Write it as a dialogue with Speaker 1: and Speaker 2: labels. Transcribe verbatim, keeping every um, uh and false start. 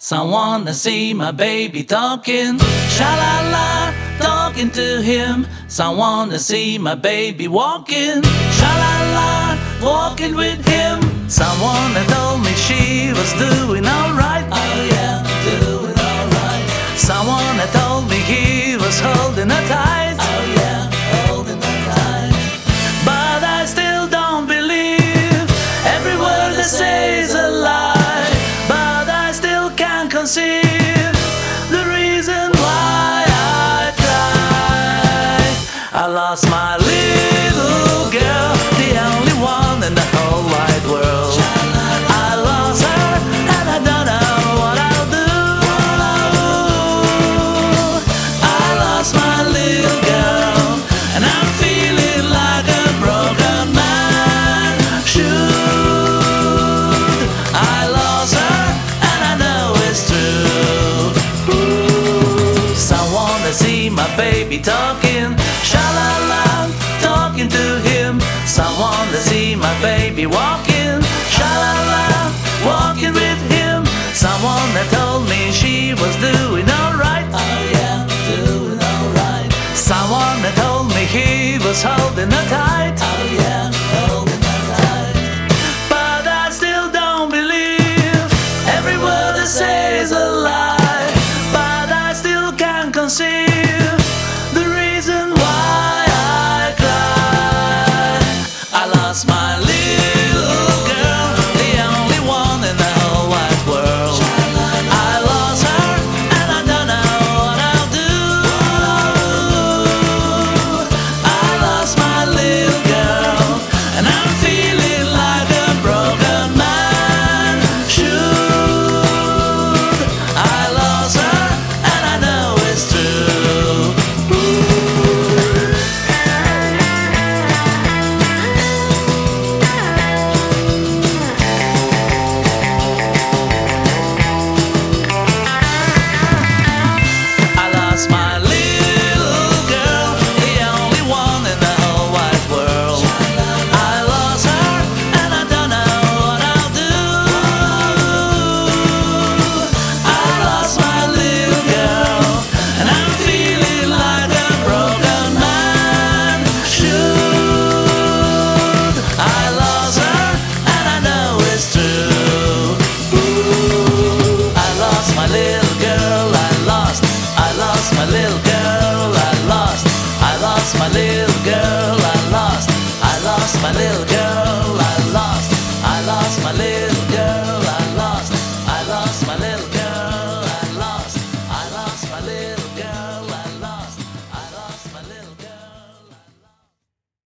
Speaker 1: Someone to see my baby talking, sha-la-la, talking to him. Someone to see my baby walking, sha-la-la, walking with him. Someone that told me she was doing alright, oh yeah, doing alright. Someone that told me he was holding her tight, oh yeah, holding her tight. But I still don't believe every word they say is a lie. Conceive the reason why I cried. I lost my little girl, the only one in the whole wide world. I lost her and I don't know what I'll do. I lost my little girl and I'm feeling like a broken man should. I lost her and I know it's true. Ooh, someone to see my baby talking, sha-la-la, talking to him. Someone to see my baby walking, sha-la-la, walking with him. Someone that told me she was doing alright, oh yeah, doing alright. Someone that told me he was holding her tight, oh yeah, holding her tight. But I still don't believe every word they say is a lie.